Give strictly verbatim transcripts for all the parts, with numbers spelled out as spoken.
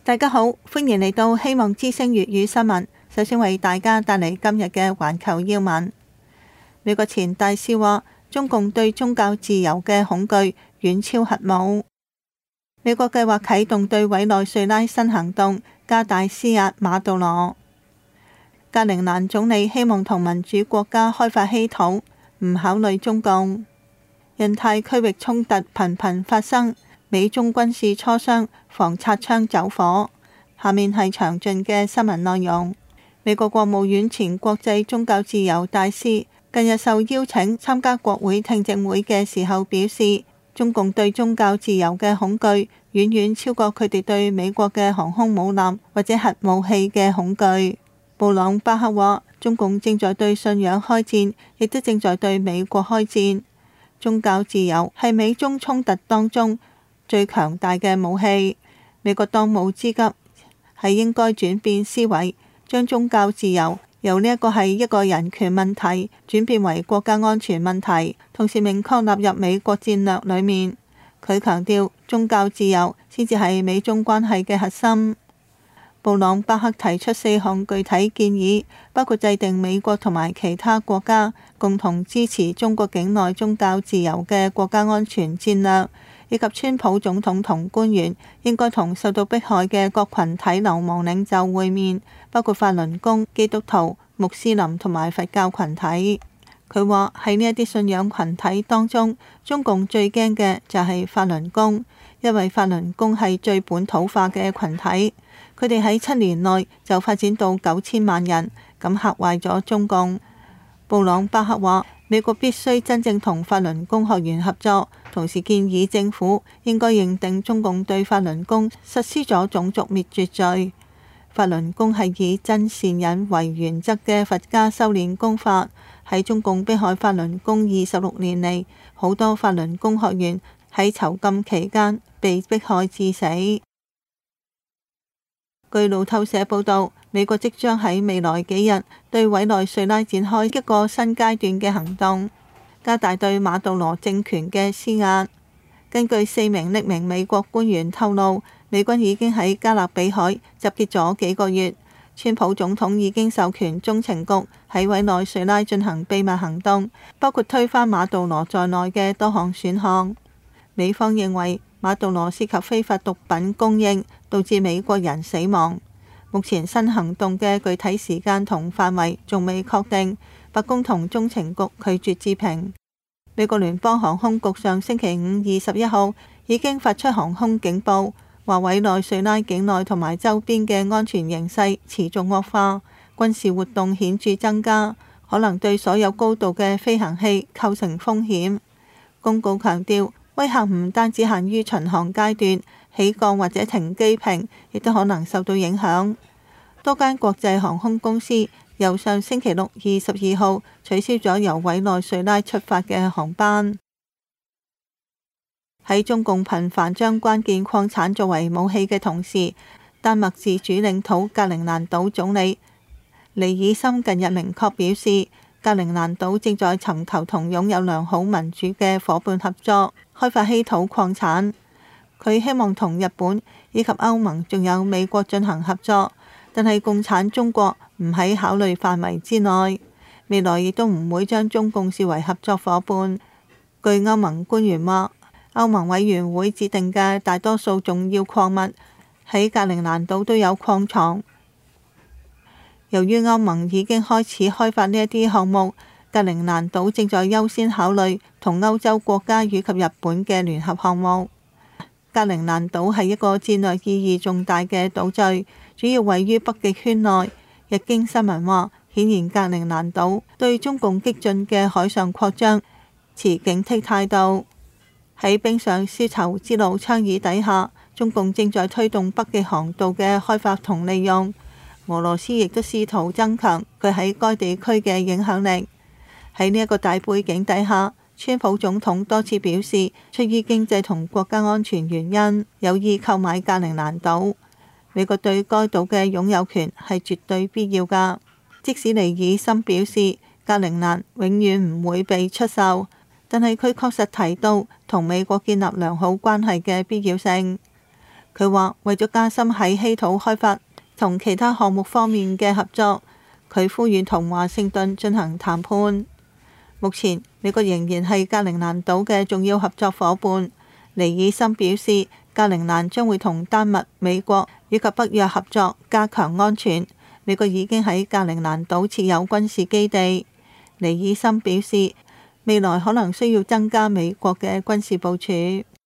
大家好，歡迎嚟到希望之聲粵語新聞。首先為大家帶嚟今日嘅環球要聞。美國前大使話，中共對宗教自由嘅恐懼遠超核武。美國計劃啟動對委內瑞拉新行動，加大施壓馬杜羅。格陵蘭總理希望同民主國家開發稀土，唔考慮中共。印太區域衝突頻頻發生，美中軍事磋商防擦槍走火。下面係詳盡嘅新聞內容。美國國務院前國際宗教自由大使近日受邀請參加國會聽證會嘅時候表示，中共對宗教自由嘅恐懼遠遠超過佢哋對美國嘅航空母艦或者核武器嘅恐懼。布朗巴克話，中共正在對信仰開戰，亦都正在對美國開戰。宗教自由係美中衝突當中最強大嘅武器。美國當務之急係應該轉變思維，將宗教自由由呢一個係一個人權問題轉變為國家安全問題，同時明確納入美國戰略裏面。佢強調宗教自由先至係美中關係嘅核心。布朗巴克提出四項具體建議，包括制定美國同埋其他國家共同支持中國境內宗教自由嘅國家安全戰略，以及川普總統同官員應該同受到迫害嘅各群體流亡領袖會面，包括法輪功、基督徒、穆斯林同埋佛教群體。佢話喺呢一啲信仰群體當中，中共最驚嘅就係法輪功，因為法輪功係最本土化嘅群體。佢哋喺七年內就發展到九千萬人，咁嚇壞咗中共。布朗巴克話，美國必須真正同法輪功學員合作，同時建議政府應該認定中共對法輪功實施咗種族滅絕罪。法輪功係以真善忍為原則嘅佛家修煉功法，喺中共迫害法輪功二十六年嚟，好多法輪功學員喺囚禁期間被迫害致死。據路透社報道，美國即將喺未來幾日對委內瑞拉展開一個新階段嘅行動，加大對馬杜羅政權嘅施壓。根據四名匿名美國官員透露，美軍已經喺加勒比海集結咗幾個月，川普總統已經授權中情局喺委內瑞拉進行秘密行動，包括推翻馬杜羅在內嘅多項選項。美方認為馬杜羅涉及非法毒品供應，導致美國人死亡。目前新行動嘅具體時間同範圍仲未確定，白宮同中情局拒絕置評。美國聯邦航空局上星期五二十一號已經發出航空警報，話委內瑞拉境內同埋周邊嘅安全形勢持續惡化，軍事活動顯著增加，可能對所有高度嘅飛行器構成風險。公告強調，威嚇唔單止限於巡航階段，起降或者停機坪亦都可能受到影響。多間國際航空公司由上星期六二十二號取消咗由委內瑞拉出發嘅航班。喺中共頻繁將關鍵礦產作為武器嘅同時，丹麥自主領土格陵蘭島總理尼爾森近日明確表示，格陵蘭島正在尋求同擁有良好民主嘅夥伴合作，開發稀土礦產。佢希望同日本以及歐盟仲有美國進行合作，但係共產中國唔喺考慮範圍之內，未來亦都唔會將中共視為合作夥伴。據歐盟官員話，歐盟委員會指定嘅大多數重要礦物喺格陵蘭島都有礦藏。由於歐盟已經開始開發呢一啲項目，格陵蘭島正在優先考慮同歐洲國家以及日本嘅聯合項目。格陵蘭島係一個戰略意義重大嘅島嶼，主要位於北極圈內。日經新聞話，顯然格陵蘭島對中共激進嘅海上擴張持警惕態度。喺冰上絲綢之路倡議底下，中共正在推動北極航道嘅開發同利用。俄羅斯亦都試圖增強佢喺該地區嘅影響力。喺呢一個大背景底下，川普總統多次表示，出於經濟同國家安全原因，有意購買格陵蘭島。美國對該島嘅擁有權係絕對必要㗎。即使尼爾森表示格陵蘭永遠唔會被出售，但係佢確實提到同美國建立良好關係嘅必要性。 佢話為咗加深喺稀土開發同其他項目方面嘅合作，佢呼籲同華盛頓進行談判。目前美國仍然係格陵蘭島嘅重要合作夥伴。尼爾森表示，格陵蘭將會同丹麥、美國以及北約合作，加強安全。美國已經喺格陵蘭島設有軍事基地。尼爾森表示，未來可能需要增加美國嘅軍事部署。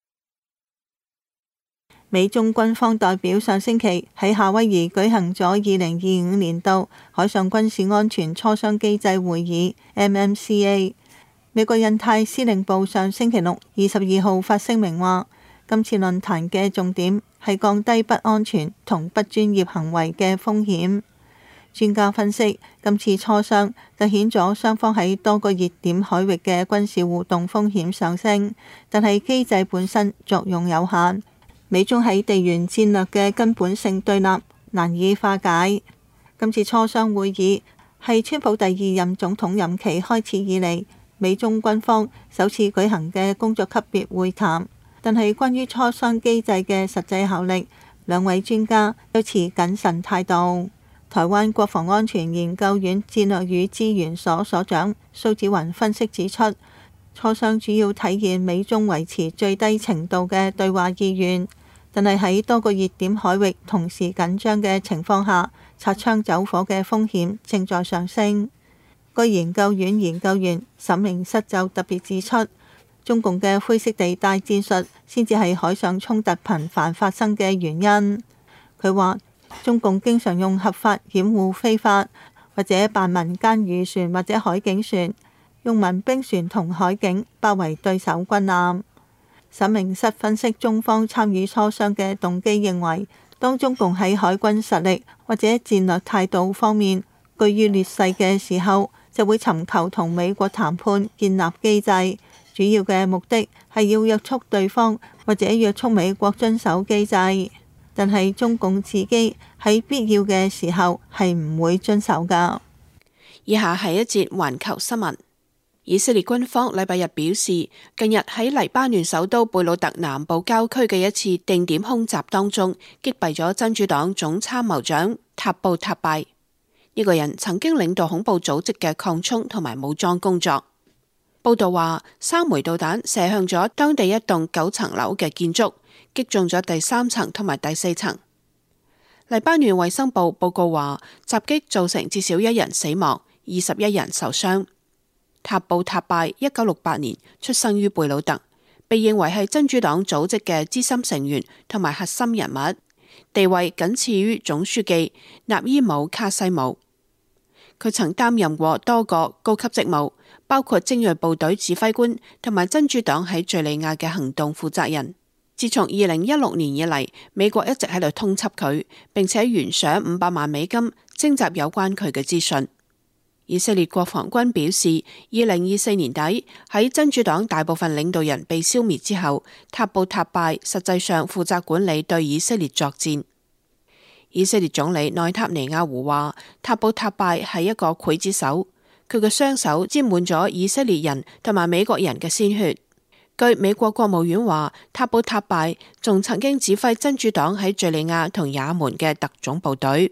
美中軍方代表上星期喺夏威夷舉行咗二零二五年度海上軍事安全磋商機制會議 M M C A。 美國印太司令部上星期六二十二號發聲明話，今次論壇嘅重點係降低不安全同不專業行為嘅風險。專家分析，今次磋商凸顯咗雙方喺多個熱點海域嘅軍事互動風險上升，但係機制本身作用有限。美中喺地緣戰略嘅根本性對立難以化解。今次磋商會議係川普第二任總統任期開始以嚟，美中軍方首次舉行嘅工作級別會談，但係關於磋商機制嘅實際效力，兩位專家都持謹慎態度。台灣國防安全研究院戰略與資源所所長蘇紫雲分析指出，磋商主要體現美中維持最低程度嘅對話意願，但係喺多個熱點海域同時緊張嘅情況下，擦槍走火嘅風險正在上升。該研究院研究員沈明室就特別指出，中共嘅灰色地帶戰術先至係海上衝突頻繁發生嘅原因。佢話，中共經常用合法掩護非法，或者扮民間漁船或者海警船，用民兵船同海警包圍對手軍艦。沈明室分析中方參與磋商嘅動機，認為當中共喺海軍實力或者戰略態度方面居於劣勢嘅時候，就會尋求同美國談判建立機制，主要嘅目的係要約束對方或者約束美國遵守機制。但係中共自己喺必要嘅時候係唔會遵守㗎。 以下係一節環球新聞。以色列軍方禮拜日表示，近日喺黎巴嫩首都貝魯特南部郊區嘅一次定點空襲當中，擊斃咗真主黨總參謀長塔布塔拜。呢、這個人曾經領導恐怖組織嘅抗衝同埋武裝工作。報道話，三枚導彈射向咗當地一棟九層樓嘅建築，擊中咗第三層同埋第四層。黎巴嫩衛生部報告話，襲擊造成至少一人死亡，二十一人受傷。塔布塔拜一九六八年出生於貝魯特，被認為係真主黨組織嘅資深成員同埋核心人物，地位僅次於總書記納伊姆卡西姆。佢曾擔任過多個高級職務，包括精銳部隊指揮官同埋真主黨喺敘利亞嘅行動負責人。自從二零一六年以嚟，美國一直喺度通緝佢，並且懸賞五百萬美金徵集有關佢嘅資訊。以色列國防軍表示，二零二四年底喺真主黨大部分領導人被消滅之後，塔布塔拜實際上負責管理對以色列作戰。以色列總理內塔尼亞胡話，塔布塔拜係一個劊子手，佢嘅雙手沾滿咗以色列人同埋美國人嘅鮮血。據美國國務院話，塔布塔拜仲曾經指揮真主黨喺敘利亞同也門嘅特種部隊。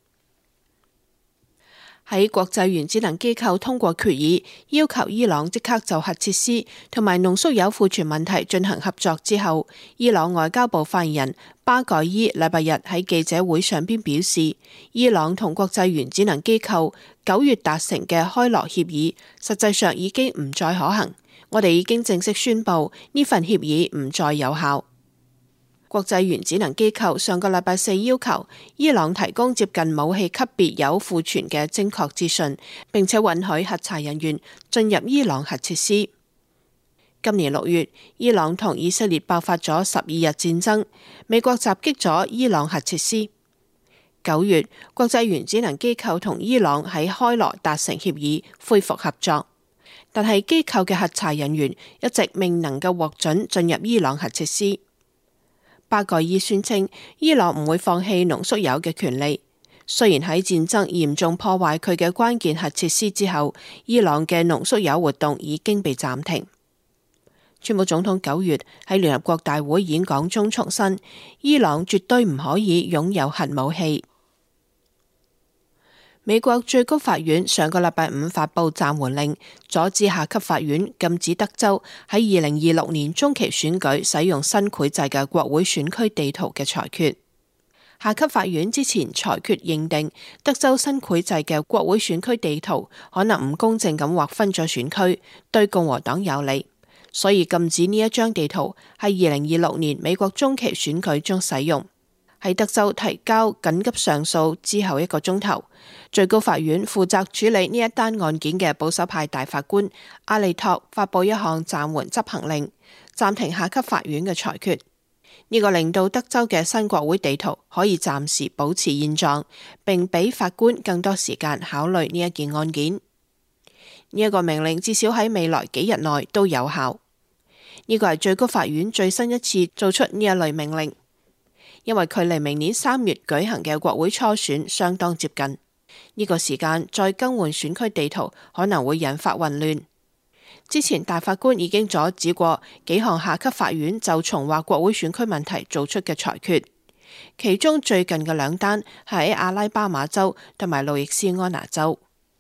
喺國際原子能機構通過決議，要求伊朗即刻就核設施同埋濃縮鈾庫存問題進行合作之後，伊朗外交部發言人巴蓋伊禮拜日喺記者會上邊表示，伊朗同國際原子能機構九月達成嘅開羅協議，實際上已經唔再可行。我哋已經正式宣布呢份協議唔再有效。國際原子能機構上個禮拜四要求伊朗提供接近武器級別鈾庫存嘅精確資訊，並且允許核查人員進入伊朗核設施。今年六月，伊朗同以色列爆發咗十二日戰爭，美國襲擊咗伊朗核設施。九月，國際原子能機構同伊朗喺開羅達成協議，恢復合作。但係機構嘅核查人員一直未能夠獲准進入伊朗核設施。巴蓋伊宣稱，伊朗唔會放棄濃縮鈾嘅權利。雖然喺戰爭嚴重破壞佢嘅關鍵核設施之後，伊朗嘅濃縮鈾活動已經被暫停。 川普總統九月喺聯合國大會演講中重申，伊朗絕對唔可以擁有核武器。美國最高法院上個禮拜五發布暫緩令，阻止下級法院禁止德州喺二零二六年中期選舉使用新繪製嘅國會選區地圖嘅裁決。下級法院之前裁決認定德州新繪製嘅國會選區地圖可能唔公正咁劃分咗選區，對共和黨有利，所以禁止呢一張地圖喺二零二六年美國中期選舉中使用。喺德州提交緊急上訴之後一個鐘頭，最高法院負責處理呢一單案件嘅保守派大法官阿利托發佈一項暫緩執行令，暫停下級法院嘅裁決。呢個令到德州嘅新國會地圖可以暫時保持現狀，並俾法官更多時間考慮呢一件案件。呢一個命令至少喺未來幾日內都有效。呢個係最高法院最新一次做出呢一類命令，因為距離明年三月舉行嘅國會初選相當接近，呢個時間再更換選區地圖可能會引發混亂。之前大法官已經阻止過幾項下級法院就重劃國會選區問題做出嘅裁決，其中最近嘅兩單係喺阿拉巴馬州同埋路易斯安那州。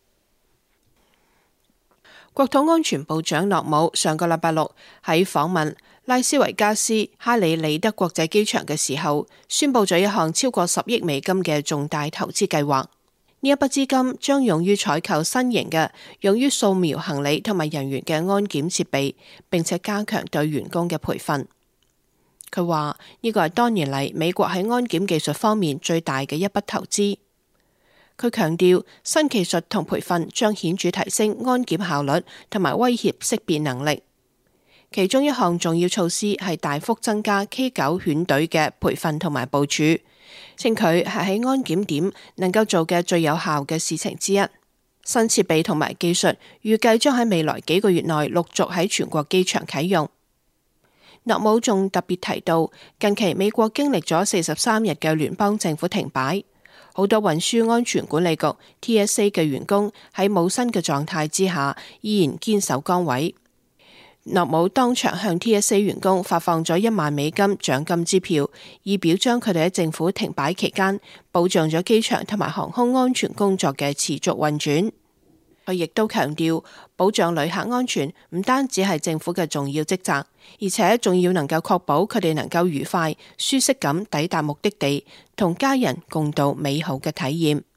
國土安全部長諾姆上個禮拜六喺訪問拉斯維加斯哈里里德國際機場嘅時候，宣布咗一項超過十億美金嘅重大投資計劃。呢一筆資金將用於採購新型嘅用於掃描行李同埋人員嘅安檢設備，並且加強對員工嘅培訓。佢話呢個係多年嚟美國喺安檢技術方面最大嘅一筆投資。佢強調新技術同培訓將顯著提升安檢效率同埋威脅識別能力。其中一項重要措施係大幅增加 K 九犬隊嘅培訓同埋部署，稱佢係喺安檢點能夠做嘅最有效嘅事情之一。新設備同埋技術預計將喺未來幾個月內陸續喺全國機場啟用。諾姆仲特別提到，近期美國經歷咗四十三日嘅聯邦政府停擺，好多運輸安全管理局 T S A 嘅員工喺冇薪嘅狀態之下，依然堅守崗位。諾姆當場向 T S A 員工發放咗一萬美金獎金支票，以表彰佢哋喺政府停擺期間保障咗機場同埋航空安全工作嘅持續運轉。佢亦都強調，保障旅客安全唔單止係政府嘅重要職責，而且仲要能夠確保佢哋能夠愉快、舒適咁抵達目的地，同家人共度美好嘅體驗。